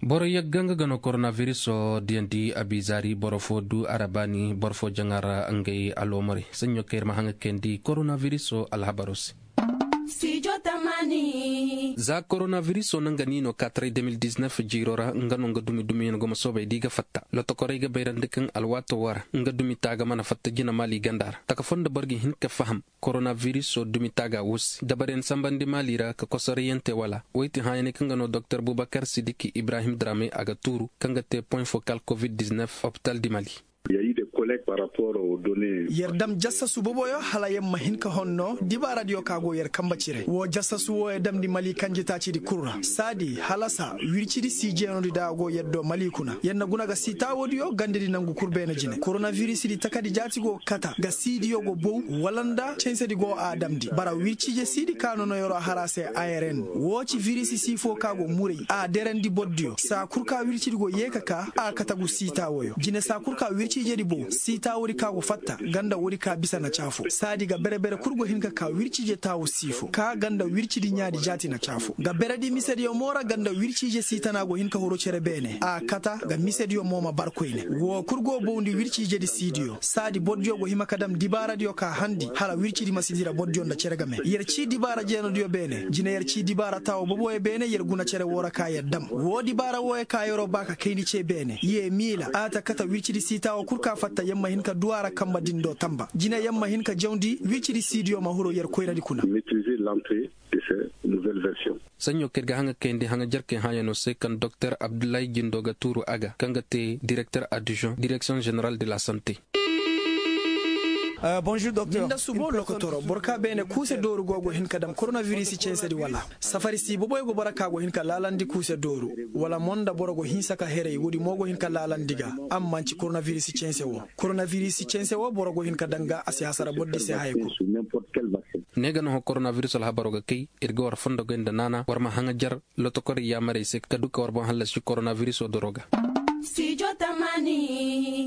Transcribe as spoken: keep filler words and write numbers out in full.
boro yagganga gano coronavirus o dianti abizari borofo du arabani borfo jangara angay alomori senyo kerma hanga kendi coronavirus o alhabaros Studio Tamani za coronavirus o nangani no quatre deux mille dix-neuf jirora ngano nga dumi dumi ngo masobe diga fatta loto korega bayrandekan alwato war nga dumi taga mana fatta jina mali gandar taka fonda bargi hinka faham coronavirus o dumi taga wus dabaren sambandi malira ka kosariyente wala wayti hayne kanga no docteur Boubacar Sidiki Ibrahim Dramé aga turu kanga te point focal covid dix-neuf hôpital di Mali. Il y a eu des collègues par rapport aux données. Yerdam jassa suboboyo halayem mahinka honno diba radio kago yer kambacire wo jassa suwo edam di Mali kanjita ci di kurra sadi halasa wirciri sijeno di dago yeddo Mali kuna yenna guna ga sita wodiyo gande di nangu kurbe na jine coronavirus di takadi jati go kata ga sidi yogo bow walanda cense di go adam di bara wircije sidi kano no yoro harase A R N wo ci virus sifo kago muri a deren di boddio sa kurka wirciri go yekaka a katagu sita woyo jine sa kurka wirci jedi bo sita wuri ka go fatta ganda wuri ka bisa na chafu sadi ga bere bere kurgo hinka ka wirci je tawo sifo ka ganda wirci di nyaadi jati na chafu ga bere di misedi yo mora ganda wirci je sita na go hinka horo chere bene a kata ga misedi yo moma barkoine wo kurgo bo ndi wirci je di sidio sadi bodjo go hima kadam dibara dio ka handi hala wirci di masidira bodjo nda chere game yerci dibara je no dio bene jine yerci dibara tawo bobo e bene yer guna chere wora ka yeddam wo dibara wo e ka yoro baka kaini che bene ye mila ata kata wirci di sita o kurka fatta yamma hinka duara kamba dindo tamba jina yamma hinka jawdi wiciri studio ma huro yer koyradi kuna maîtriser l'entrée de ces nouvelles versions. Sanyo kerga hanga kendi hanga jarke hayano sekan docteur Abdoulaye Gindoga Tourou Aga kanga te directeur adjoint direction générale de la santé. Uh, bonjour docteur. Nda subo lokotoro borka bene kuse doru gogo hinka dam coronavirus censedi wala safari si boboy go baraka go hinka lalandi kuse doru wala monda borogo hinsaka here wudi mogo hinka lalandiga amma ci coronavirus cense wo coronavirus cense wo borogo hinka danga asi hasara boddi se hayko nega no coronavirus al habaroga kay irgo war fondo genda nana war ma hanga jar lotokori yamare se kaduka war bon halas ci coronavirus o doroga Studio Tamani